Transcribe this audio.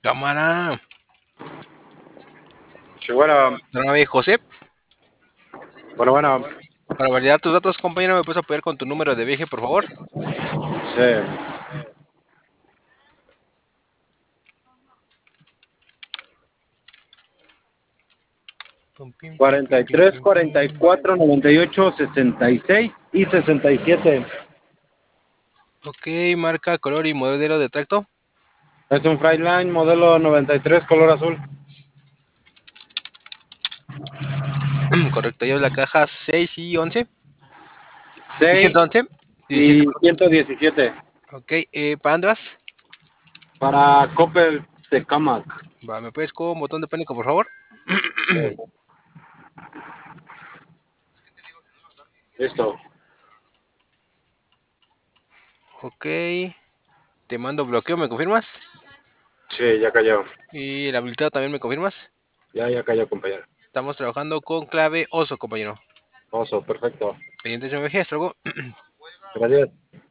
Cámara. Sí, bueno, Nave José. bueno, Para validar tus datos, compañero, ¿me puedes apoyar con tu número de viaje, por favor? sí. 43, 44, 98, 66 y 67. Ok, marca, color y modelo de tracto. Es un Freightliner modelo 93 color azul. Correcto, lleva la caja 6 y 11. ¿Y 6 111? 17, y perdón. 117. Ok, ¿para dónde vas? Para Coppel Tecamac. Va, ¿me puedes con botón de pánico, por favor? Sí. Listo. Ok, te mando bloqueo, ¿me confirmas? Sí, ya cayó. Y el habilitado también, ¿me confirmas? Ya cayó, compañero. Estamos trabajando con clave oso, compañero. Oso, perfecto. Pendientes de mi viaje, hasta luego. Gracias.